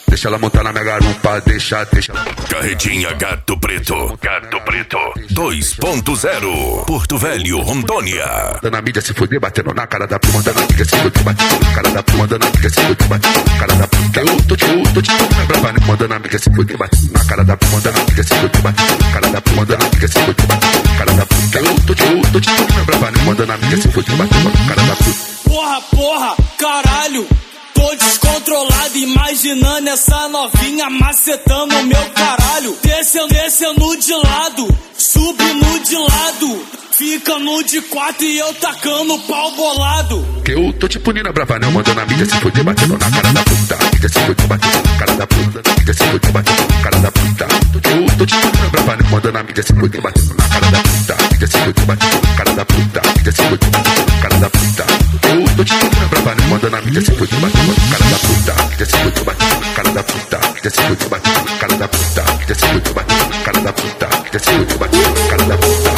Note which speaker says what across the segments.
Speaker 1: Deixa ela montar na minha garupa, deixa ela.
Speaker 2: Carretinha Gato Preto. Gato Preto 2.0. Porto Velho, Rondônia.
Speaker 1: Na mídia se fuder, batendo na cara da prima, dando amiga se fuder, batendo na cara da prima, dando amiga se fuder, batendo na cara da prima. Eu tô te brava, né? Mandando amiga se fuder, batendo na cara da prima, dando amiga se fuder, batendo na cara da prima, dando amiga se fuder, batendo na cara da prima. Eu tô te brava, né? Mandando amiga se fuder, batendo na cara da prima.
Speaker 3: Porra, caralho. Tô descontrolado, imaginando essa novinha macetando meu caralho. Descendo de lado, subindo de lado, ficando de quatro e eu tacando pau bolado.
Speaker 1: Que eu tô te punindo brava, né? Mandando a mídia se fuder, batendo na cara da puta. Amiga se fuder, batendo na cara da puta. Amiga se fuder, batendo na cara da puta. Eu tô te punindo brava, né? Mandando a mídia se fuder, batendo na cara da puta. Amiga se fuder, batendo na cara da puta. Amiga se fuder, batendo na cara da puta. Eu tô te punindo brava, né? Mandando a mídia se fuder, batendo na cara da puta. Amiga se fuder, batendo na cara da puta. Amiga se fuder, batendo na cara da puta. Amiga se fuder, batendo na cara da puta. Amiga se fuder, batendo na cara da puta.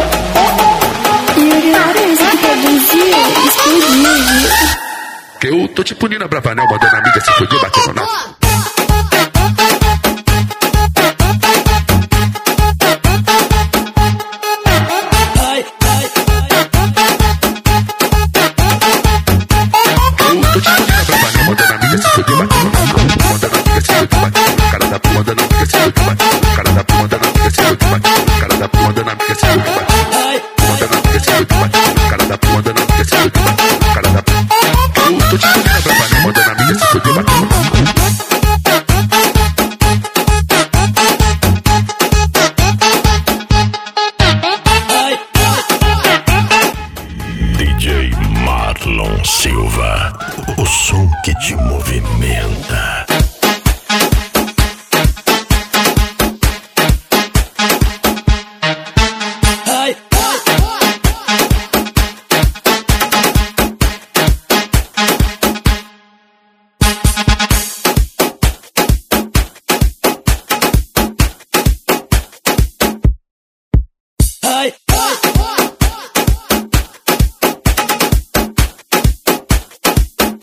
Speaker 1: Que eu tô te punindo brava, né? Mandando a mídia se fuder, batendo na.
Speaker 2: DJ Marlon Silva, o som que te movimenta.